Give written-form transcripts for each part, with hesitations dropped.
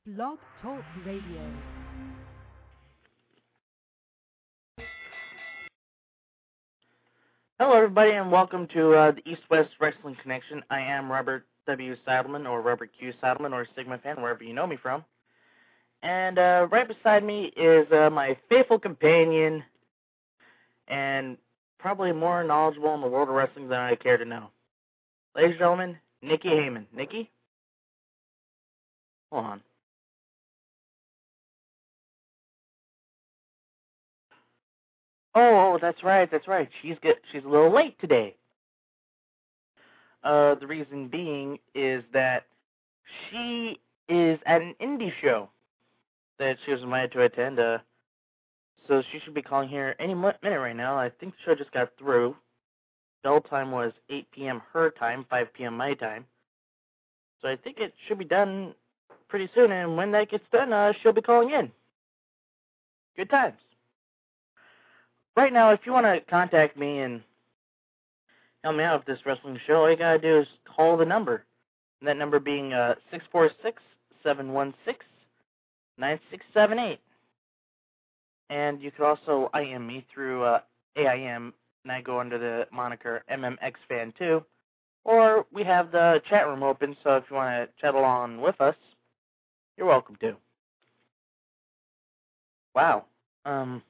Blog Talk Radio. Hello, everybody, and welcome to the East-West Wrestling Connection. I am Robert W. Saddleman, or Robert Q. Saddleman, or Sigma Fan, wherever you know me from. And right beside me is my faithful companion, and probably more knowledgeable in the world of wrestling than I care to know. Ladies and gentlemen, Nikki Heyman. Nikki? Hold on. Oh, that's right. She's a little late today. The reason being is that she is at an indie show that she was invited to attend. So she should be calling here any minute right now. I think the show just got through. Bell time was 8 p.m. her time, 5 p.m. my time. So I think it should be done pretty soon, and when that gets done, she'll be calling in. Good times. Right now, if you want to contact me and help me out with this wrestling show, all you gotta do is call the number. And that number being 646-716-9678. And you can also IM me through AIM, and I go under the moniker MMXFan2. Or we have the chat room open, so if you want to chat along with us, you're welcome to. Wow. I'm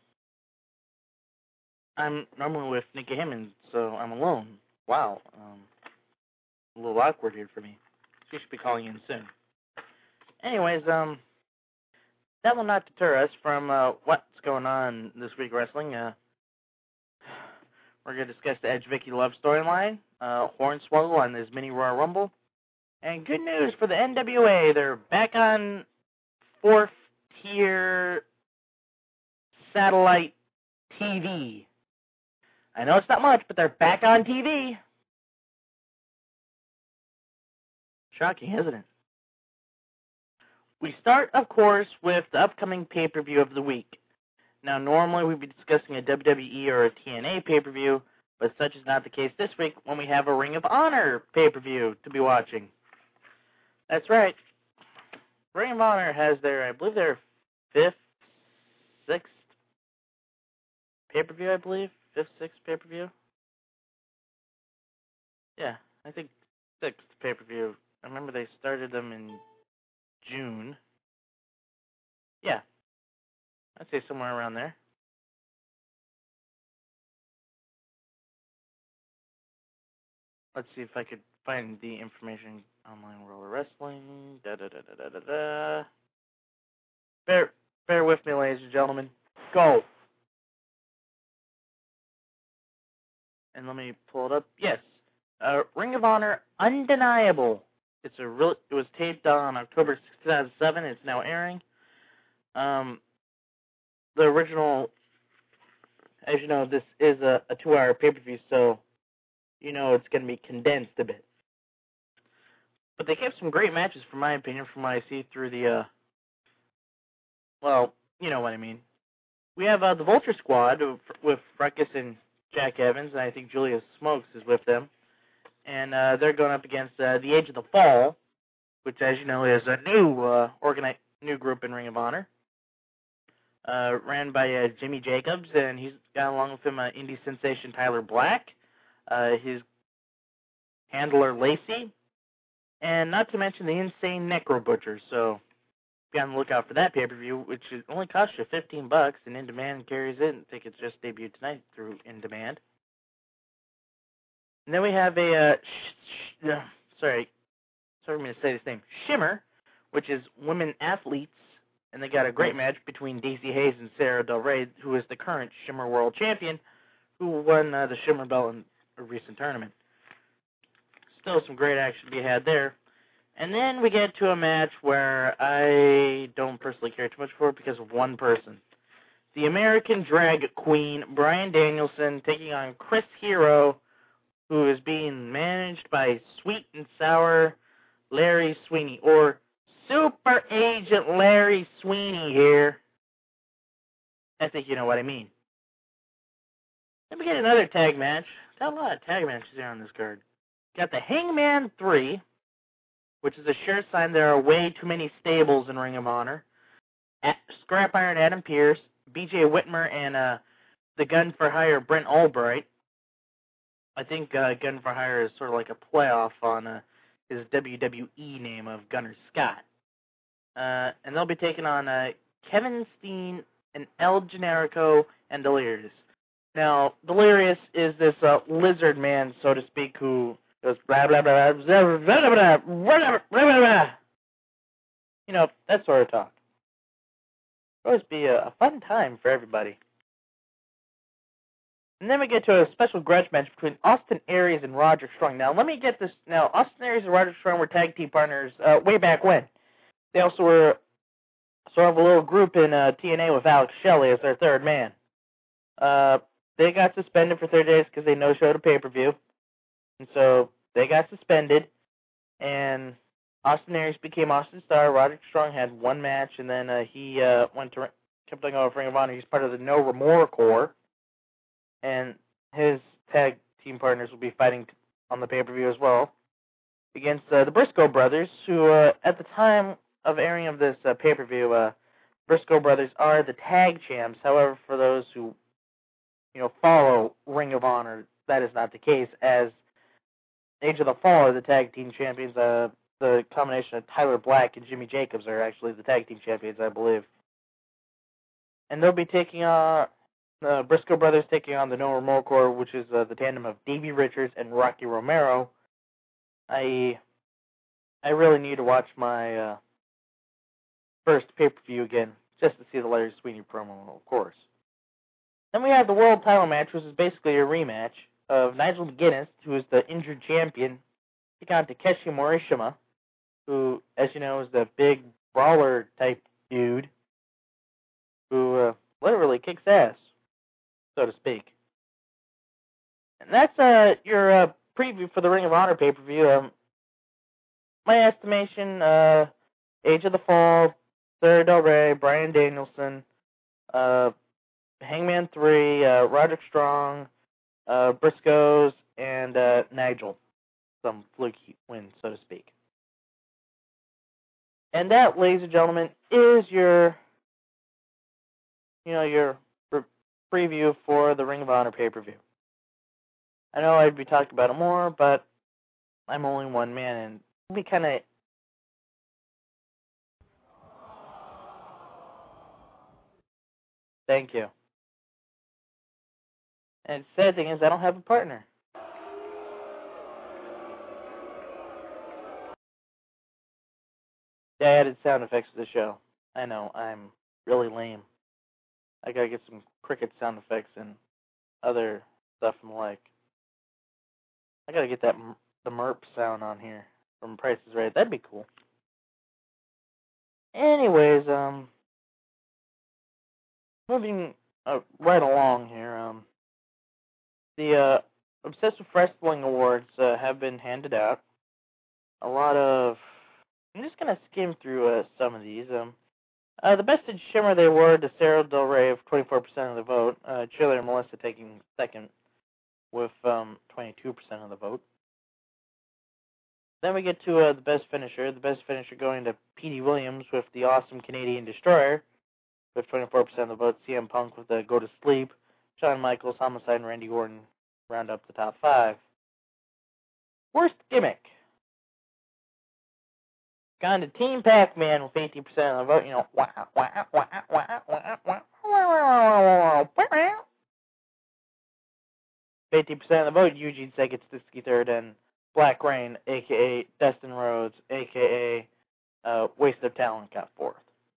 normally with Nikki Heyman, so I'm alone. Wow. A little awkward here for me. She should be calling in soon. Anyways, that will not deter us from what's going on this week wrestling. We're going to discuss the Edge Vicky Love storyline, Hornswoggle on his mini Royal Rumble, and good news for the NWA. They're back on fourth tier satellite TV. I know it's not much, but they're back on TV. Shocking, isn't it? We start, of course, with the upcoming pay-per-view of the week. Now, normally we'd be discussing a WWE or a TNA pay-per-view, but such is not the case this week when we have a Ring of Honor pay-per-view to be watching. That's right. Ring of Honor has their, I believe, their sixth pay-per-view, I believe. Sixth pay-per-view? Yeah, I think sixth pay-per-view. I remember they started them in June. Yeah, I'd say somewhere around there. Let's see if I could find the information. Online World of Wrestling. Bear with me, ladies and gentlemen. Go. And let me pull it up. Yes, Ring of Honor Undeniable. It was taped on October 6, 2007. It's now airing. The original, as you know, this is a 2-hour pay-per-view, so you know it's going to be condensed a bit. But they kept some great matches, from my opinion, from what I see through the, well, you know what I mean. We have the Vulture Squad with Ruckus and Jack Evans, and I think Julius Smokes is with them. And they're going up against the Age of the Fall, which, as you know, is a new group in Ring of Honor. Ran by Jimmy Jacobs, and he's got along with him indie sensation Tyler Black, his handler Lacey, and not to mention the insane Necro Butcher. So be on the lookout for that pay-per-view, which only costs you $15, and In Demand carries it. I think it's just debuted tonight through In Demand. And then we have sorry for me to say this name, Shimmer, which is women athletes, and they got a great match between Daisy Hayes and Sarah Del Rey, who is the current Shimmer World Champion, who won the Shimmer belt in a recent tournament. Still some great action to be had there. And then we get to a match where I don't personally care too much for because of one person. The American Drag Queen, Bryan Danielson, taking on Chris Hero, who is being managed by Sweet and Sour Larry Sweeney, or Super Agent Larry Sweeney here. I think you know what I mean. Then we get another tag match. Got a lot of tag matches here on this card. Got the Hangman 3 which is a sure sign there are way too many stables in Ring of Honor. Scrap Iron Adam Pearce, B.J. Whitmer, and the Gun for Hire Brent Albright. I think Gun for Hire is sort of like a playoff on his WWE name of Gunner Scott. And they'll be taking on Kevin Steen and El Generico and Delirious. Now, Delirious is this lizard man, so to speak, who goes blah, blah, blah, blah, blah, blah, blah, blah, blah, blah. You know, that sort of talk. It'll always be a fun time for everybody. And then we get to a special grudge match between Austin Aries and Roderick Strong. Now, let me get this. Now, Austin Aries and Roderick Strong were tag team partners way back when. They also were sort of a little group in TNA with Alex Shelley as their third man. They got suspended for 30 days because they no-showed a pay-per-view. And so they got suspended, and Austin Aries became Austin Starr. Roderick Strong had one match, and then he kept on going with Ring of Honor. He's part of the No Remorse Corps, and his tag team partners will be fighting on the pay-per-view as well against the Briscoe brothers, who at the time of airing of this pay-per-view, Briscoe brothers are the tag champs. However, for those who follow Ring of Honor, that is not the case, as Age of the Fall are the tag team champions. The combination of Tyler Black and Jimmy Jacobs are actually the tag team champions, I believe. And they'll be taking on the Briscoe brothers taking on the No Remorse Corps, which is the tandem of Davey Richards and Rocky Romero. I really need to watch my first pay-per-view again, just to see the Larry Sweeney promo, of course. Then we have the world title match, which is basically a rematch of Nigel McGuinness, who is the injured champion, taking on Takeshi Morishima, who, as you know, is the big brawler-type dude who literally kicks ass, so to speak. And that's your preview for the Ring of Honor pay-per-view. My estimation, Age of the Fall, Sarah Del Rey, Bryan Danielson, Hangman 3, Roderick Strong, Briscoes, and Nigel. Some fluky win, so to speak. And that, ladies and gentlemen, is your preview for the Ring of Honor pay-per-view. I know I'd be talking about it more, but I'm only one man, and it'll be kind of... Thank you. And the sad thing is, I don't have a partner. Yeah, I added sound effects to the show. I know, I'm really lame. I gotta get some cricket sound effects and other stuff and the like. I gotta get the MERP sound on here from Price is Right. That'd be cool. Anyways, moving right along here, the Obsessive Wrestling Awards have been handed out. I'm just going to skim through some of these. The Best in Shimmer they awarded to Sarah Del Rey of 24% of the vote. Cheerleader Melissa taking second with 22% of the vote. Then we get to the Best Finisher. The Best Finisher going to Petey Williams with the Awesome Canadian Destroyer with 24% of the vote. CM Punk with the Go to Sleep. Shawn Michaels, Homicide, and Randy Orton round up the top 5. Worst Gimmick. Gone to Team Pac-Man with 18% of the vote. 18% of the vote. Eugene Saget, Stitsky third, and Black Rain, a.k.a. Dustin Rhodes, a.k.a. Waste of Talent, got fourth.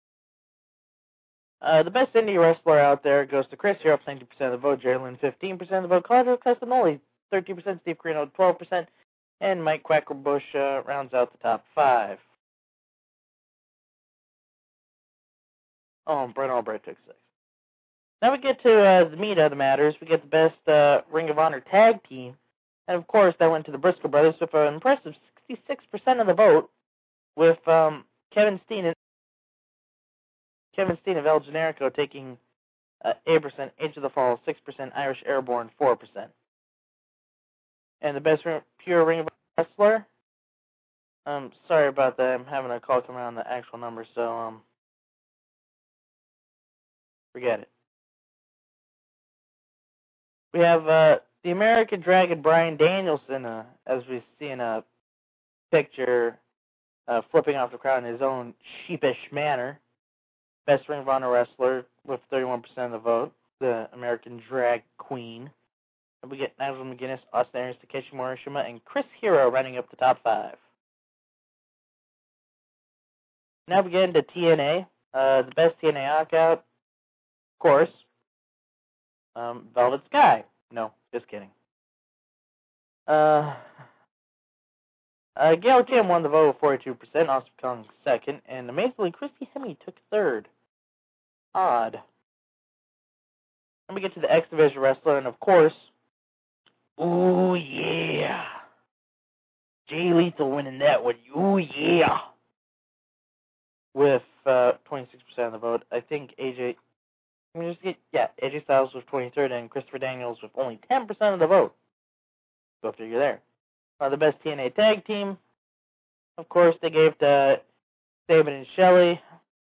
The best indie wrestler out there goes to Chris Hero, 19% of the vote. Jerry Lynn, 15% of the vote. Claudio Castagnoli, 13%. Steve Corino, 12%. And Mike Quackerbush rounds out the top 5. Oh, and Brent Albright took 6. Now we get to the meat of the matters. We get the best Ring of Honor tag team. And, of course, that went to the Briscoe brothers with an impressive 66% of the vote, with Kevin Steen of El Generico taking 8%, Age of the Fall 6%, Irish Airborne 4%. And the best pure Ring of Honor wrestler, Sorry about that. I'm having a call come out on the actual number, so, forget it. We have, the American Dragon Bryan Danielson, as we see in a picture, flipping off the crowd in his own sheepish manner. Best Ring of Honor wrestler with 31% of the vote, the American Drag Queen. And we get Nigel McGuinness, Austin Aries, Takeshi Morishima, and Chris Hero running up the top 5. Now we get into TNA. The best TNA knockout, of course, Velvet Sky. No, just kidding. Gail Kim won the vote with 42%, Austin Kong second, and amazingly, Christy Hemme took third. Odd. Then we get to the X Division wrestler, and of course, ooh yeah, Jay Lethal winning that one. Ooh yeah, with 26% of the vote. I think AJ Styles was 23rd, and Christopher Daniels with only 10% of the vote. Go figure there. The best TNA tag team, of course, they gave to David and Shelley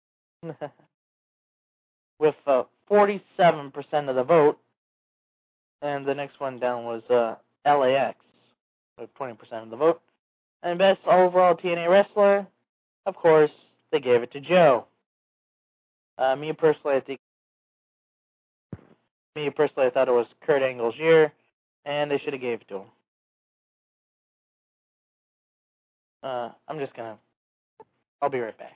with 47% of the vote. And the next one down was LAX with 20% of the vote. And best overall TNA wrestler, of course, they gave it to Joe. Me personally, I thought it was Kurt Angle's year, and they should have gave it to him. I'll be right back.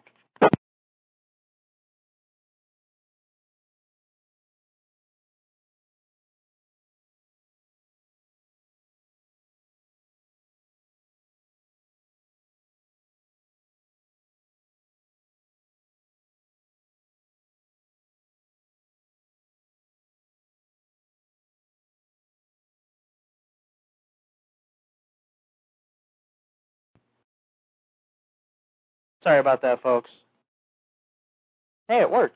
Sorry about that, folks. Hey, it worked.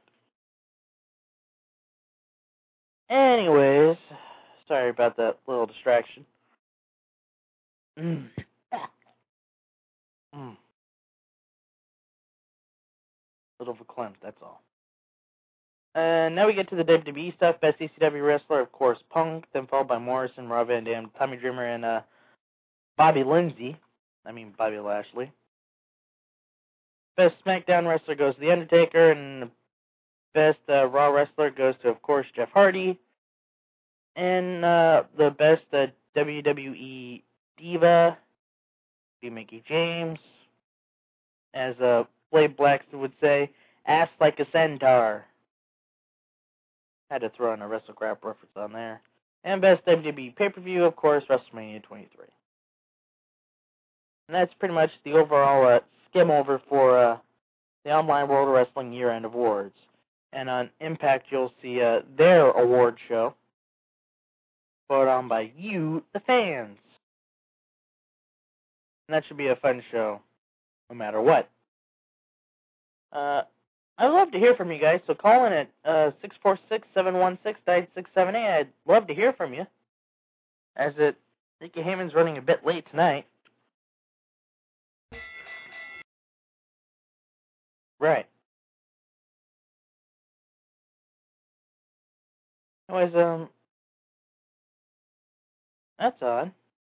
Anyways, sorry about that little distraction. Little verklempt, that's all. Now we get to the WWE stuff. Best ECW wrestler, of course, Punk, then followed by Morrison, Rob Van Dam, Tommy Dreamer, and Bobby Lashley. Best SmackDown wrestler goes to The Undertaker, and best Raw wrestler goes to, of course, Jeff Hardy. And the best WWE Diva, Mickie James. As Blade Blackson would say, ass like a centaur. Had to throw in a WrestleCrap reference on there. And best WWE pay-per-view, of course, WrestleMania 23. And that's pretty much the overall skim over for the Online World Wrestling Year-End Awards. And on Impact, you'll see their award show, voted on by you, the fans. And that should be a fun show, no matter what. I'd love to hear from you guys, so call in at 646-716-9678. I'd love to hear from you, as Nikki Heyman's running a bit late tonight. Right. Anyways, that's odd.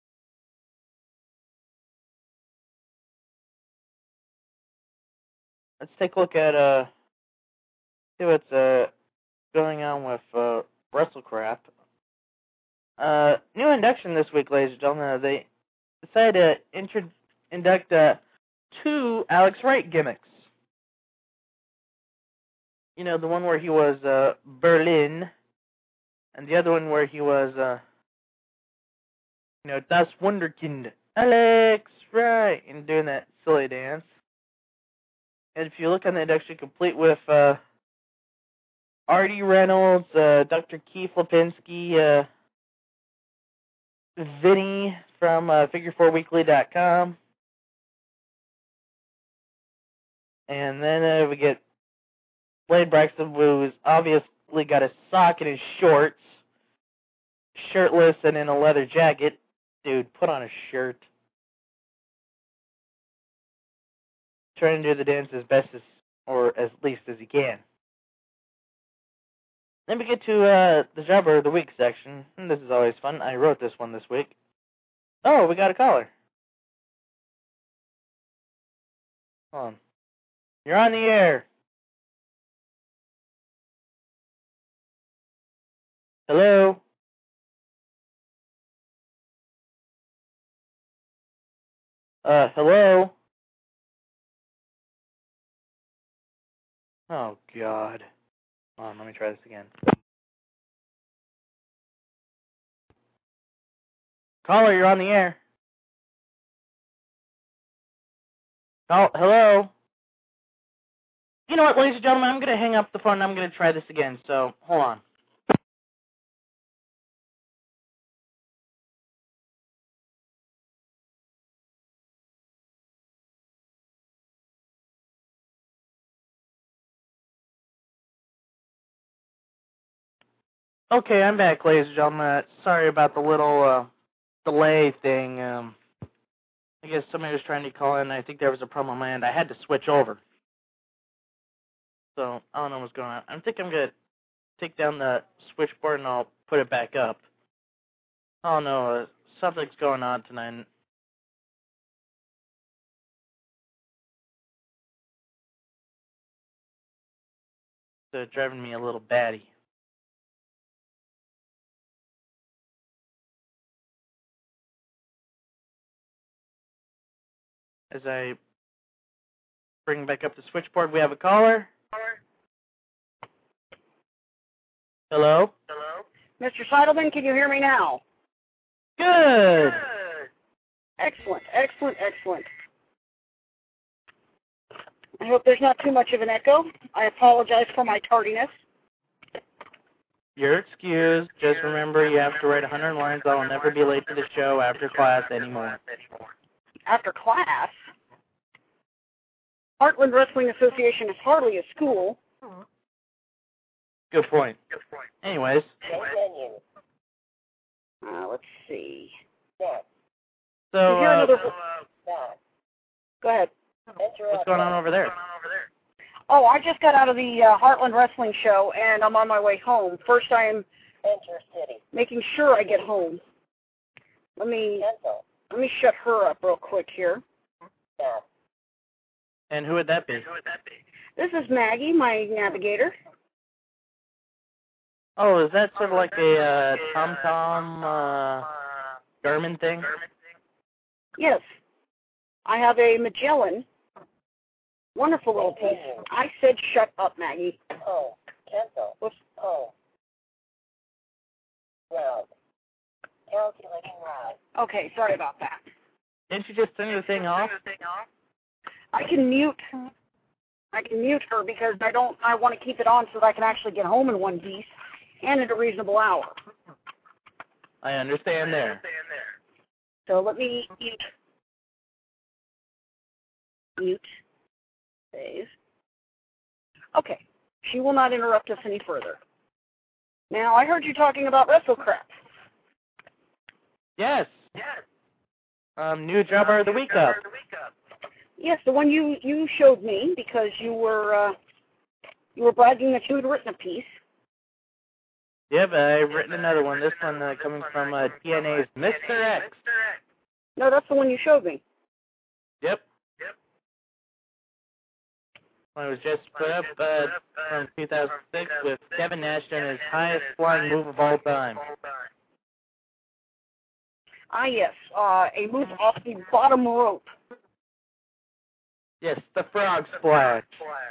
Let's take a look at, see what's going on with WrestleCrap. New induction this week, ladies and gentlemen. They decided to induct 2 Alex Wright gimmicks. You know, the one where he was Berlin, and the other one where he was, Das Wunderkind, Alex Wright, and doing that silly dance. And if you look on the induction, complete with Artie Reynolds, Dr. Keith Lipinski, Vinny from Figure4Weekly.com. And then we get Blade Braxton, who's obviously got a sock in his shorts, shirtless and in a leather jacket. Dude, put on a shirt. trying to do the dance as best as, or as least as he can. Then we get to the Jobber of the Week section. And this is always fun. I wrote this one this week. Oh, we got a caller. Hold on. You're on the air. Hello? Hello? Oh, God. Hold on, let me try this again. Caller, you're on the air. Hello? You know what, ladies and gentlemen, I'm going to hang up the phone and I'm going to try this again, so hold on. Okay, I'm back, ladies and gentlemen. Sorry about the little delay thing. I guess somebody was trying to call in. I think there was a problem on my end. I had to switch over. So, I don't know what's going on. I think I'm going to take down the switchboard and I'll put it back up. Oh, no, something's going on tonight. It's driving me a little batty. As I bring back up the switchboard, we have a caller. Hello? Mr. Seidelman, can you hear me now? Good. Excellent, excellent, excellent. I hope there's not too much of an echo. I apologize for my tardiness. You're excused. Just remember, you have to write 100 lines. I will never be late to the show after class anymore. After class? Heartland Wrestling Association is hardly a school. Good point. Anyways. Let's see. So, go ahead. What's going on over there? Oh, I just got out of the Heartland Wrestling show, and I'm on my way home. First, I am making sure I get home. Let me shut her up real quick here. And who would that be? This is Maggie, my navigator. Oh, is that sort of like a Tom Garmin thing? Yes. I have a Magellan. Wonderful little piece. I said shut up, Maggie. Oh, cancel. Whoops. Oh. Round. Calculating round. Okay, sorry about that. Didn't you just turn the thing off? I can mute her because I want to keep it on so that I can actually get home in one piece and at a reasonable hour. I understand there. So let me mute. Save. Okay. She will not interrupt us any further. Now, I heard you talking about WrestleCrap. Yes. New Jobber of the Week up. Yes, the one you showed me because you were bragging that you had written a piece. Yep, I've written another one. This one coming from TNA's Mr. X. No, that's the one you showed me. Yep. Well, it was just put up from 2006 with Kevin Nash doing his highest flying move of all time. Ah, yes, a move off the bottom rope. Yes, the frog splash.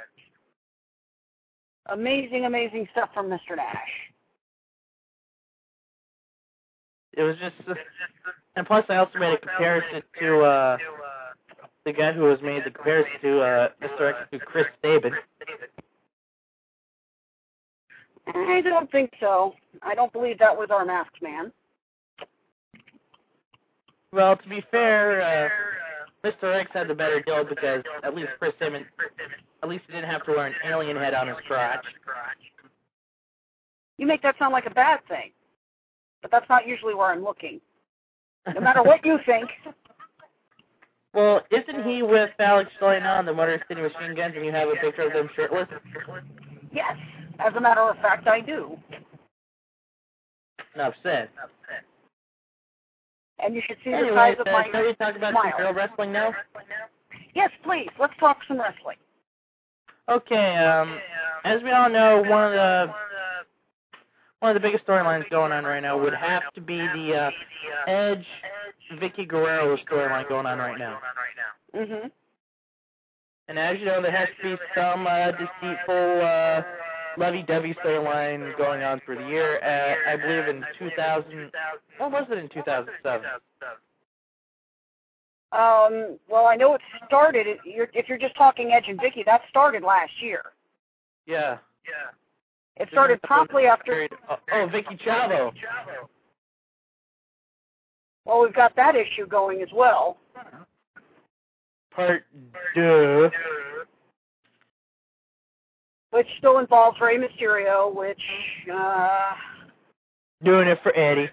Amazing, amazing stuff from Mr. Nash. It was just, and plus I also made a comparison to the guy who was made the comparison to Mr. X to Chris Sabin. I don't think so. I don't believe that was our masked man. Well, to be fair, Mr. X had the better deal because at least Chris Sabin, at least he didn't have to wear an alien head on his crotch. You make that sound like a bad thing, but that's not usually where I'm looking. No matter what you think. Well, isn't he with Alex Shelley now on the Motor City Machine Guns, and you have a picture of them shirtless? Yes. As a matter of fact, I do. Enough said. And you should see the Anyway, size of my shall we talk about smile. some girl wrestling now? Yes, please. Let's talk some wrestling. Okay, as we all know, one of the biggest storylines going on right now would have to be the Edge Vicky Guerrero storyline going on right now. Mm-hmm. And as you know, there has to be some deceitful lovey-dovey storyline going on through the year. I believe in 2000. What was it in 2007? Well, I know it started. If you're just talking Edge and Vicky, that started last year. Yeah. It started promptly after. Oh, Vicky Chavo. Well, we've got that issue going as well. Part 2. Which still involves Rey Mysterio, which, Doing it for Eddie.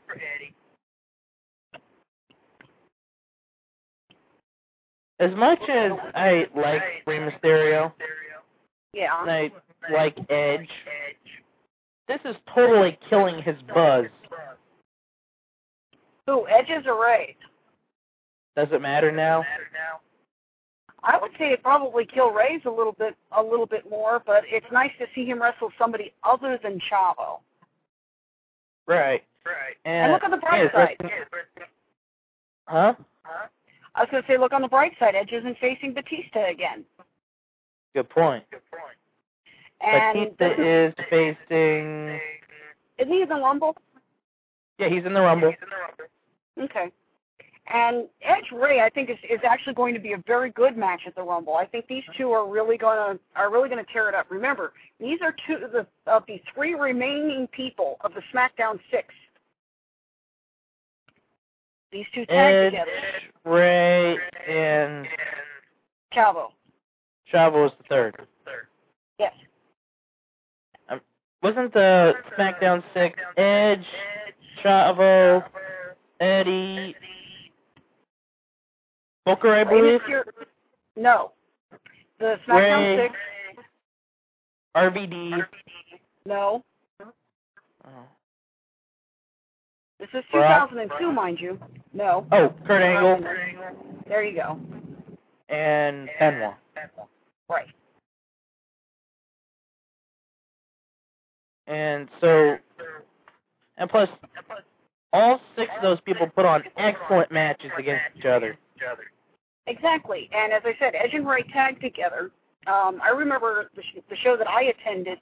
As much as I like Rey Mysterio, yeah. and I like Edge, this is totally killing his buzz. Who, Edge's or Rey? Does it matter now? I would say it probably kill Rey's a little bit more, but it's nice to see him wrestle somebody other than Chavo. Right. And look on the bright side. Huh? I was going to say, look on the bright side. Edge isn't facing Batista again. Good point. And Batista is facing... Isn't he in the Rumble? Yeah, he's in the Rumble. Okay. And Edge Rey, I think, is actually going to be a very good match at the Rumble. I think these two are really going to tear it up. Remember, these are two of the 3 remaining people of the SmackDown 6. These two tag together. Rey and Chavo. Chavo is the 3rd. Yes. Wasn't the SmackDown 6 Edge, Chavo, Eddie, Booker, I believe? No. The SmackDown Rey, 6. RVD. No. Oh. This is 2002, mind you. No. Oh, Kurt Angle. There you go. And Benoit. Right. And so, and plus, all 6 of those people put on excellent matches against each other. Exactly. And as I said, Edge and Rey tagged together. I remember the show that I attended.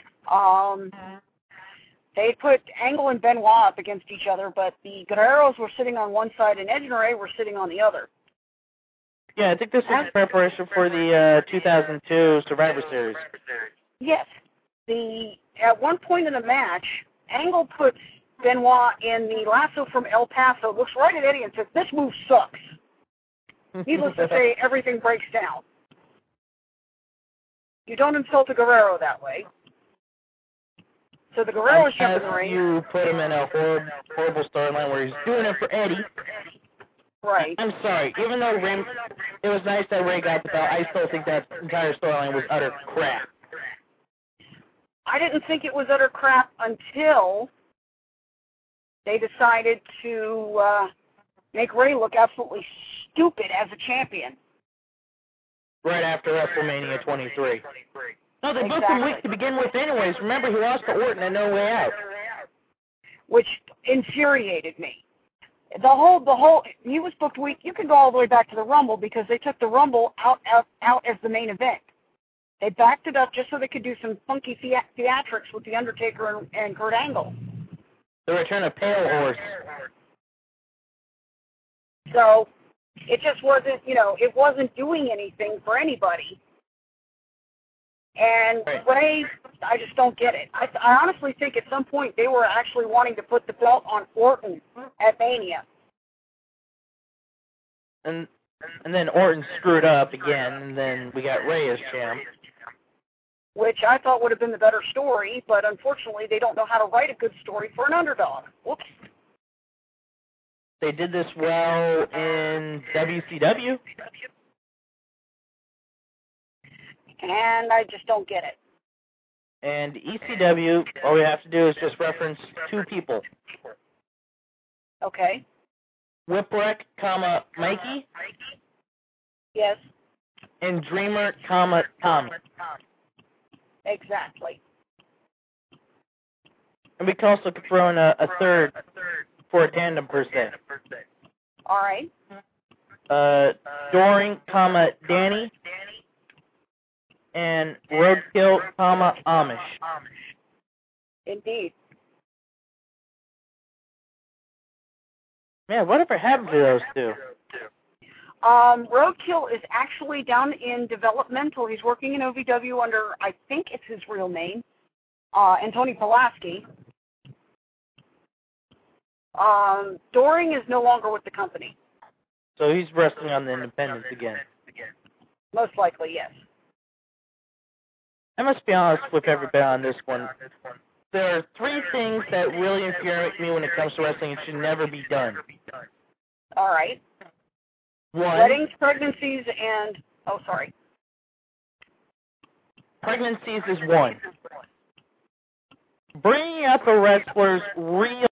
They put Angle and Benoit up against each other, but the Guerreros were sitting on one side and Edge and Rey were sitting on the other. Yeah, I think this was preparation for the 2002 Survivor Series. Yes. At one point in the match, Angle puts Benoit in the lasso from El Paso, looks right at Eddie and says, "This move sucks." Needless to say, everything breaks down. You don't insult a Guerrero that way. So the Guerreros jump in the ring. You put him in a horrible storyline where he's doing it for Eddie. Right. I'm sorry. Even though it was nice that Rey got the belt, I still think that entire storyline was utter crap. I didn't think it was utter crap until they decided to make Rey look absolutely stupid as a champion. Right after WrestleMania 23. No, they booked him weak to begin with anyways. Remember, he lost to Orton and No Way Out. Which infuriated me. He was booked weak. You could go all the way back to the Rumble because they took the Rumble out as the main event. They backed it up just so they could do some funky theatrics with The Undertaker and Kurt Angle. The return of Pale Horse. So, it just wasn't, it wasn't doing anything for anybody. And Rey, I just don't get it. I honestly think at some point they were actually wanting to put the belt on Orton at Mania. And then Orton screwed up again, and then we got Rey as champ. Which I thought would have been the better story, but unfortunately they don't know how to write a good story for an underdog. Whoops. They did this well in WCW. And I just don't get it. And ECW, all we have to do is just reference two people. Okay. Whipwreck, Mikey. Yes. And Dreamer, Tommy. Exactly. And we can also throw in a third for a tandem per se. All right. Doring, Danny. And Roadkill, Amish. Indeed. Man, whatever happened to those two? Roadkill is actually down in developmental. He's working in OVW under, I think it's his real name, Tony Pulaski. Doring is no longer with the company. So he's wrestling on the independents again. Most likely, yes. I must be honest with everybody on this one. There are three things that really infuriate me when it comes to wrestling and should never be done. All right. One, weddings, pregnancies, and... Oh, sorry. Pregnancies is one. Bringing out the wrestlers' real